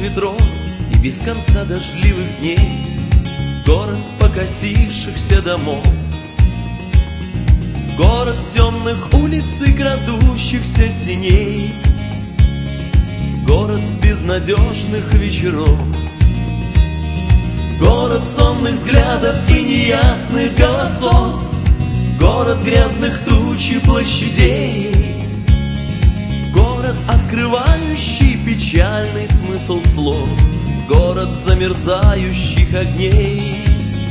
ветров и без конца дождливых дней, город покосившихся домов, город темных улиц и крадущихся теней, город безнадежных вечеров, город сонных взглядов и неясных голосов, город грязных туч и площадей, город, открывающий печальный смысл слов, город замерзающих огней.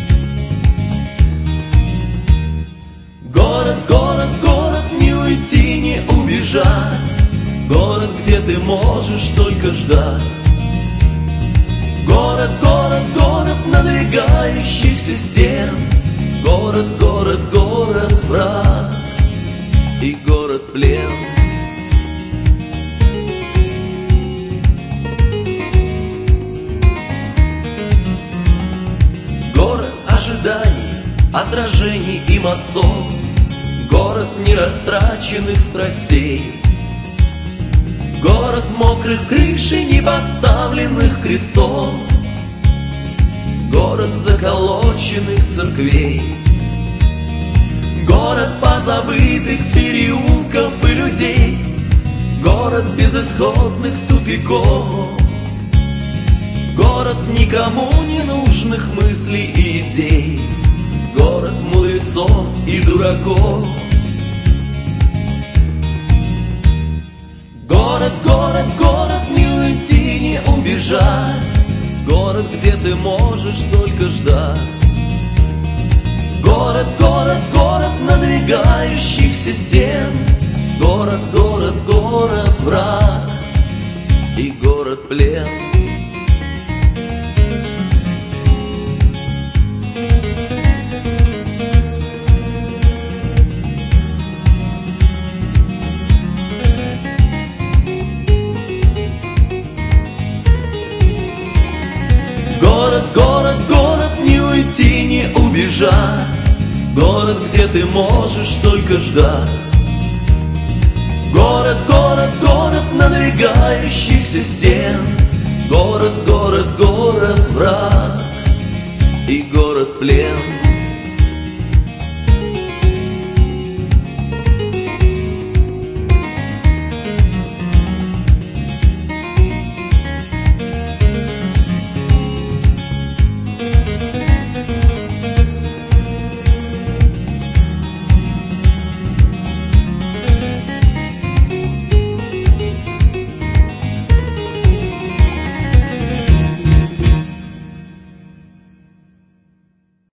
Город, город, город, не уйти, не убежать, город, где ты можешь только ждать. Город, город, город, надвигающийся стен, город, город, город, враг и город плен. Город ожиданий, отражений и мостов, город нерастраченных страстей, город мокрых крыш и непоставленных крестов, город заколоченных церквей, город позабытых переулков и людей, город безысходных тупиков, город никому не нужных мыслей и идей, город мудрецов и дураков. Город, город, город, не уйти, не убежать, город, где ты можешь только ждать. Город, город, город, надвигающихся стен, город, город, город, враг и город плен. Город, город, город, не уйти, не убежать, город, где ты можешь только ждать. Город, город, город, надвигающихся стен, город, город, город, враг и город плен.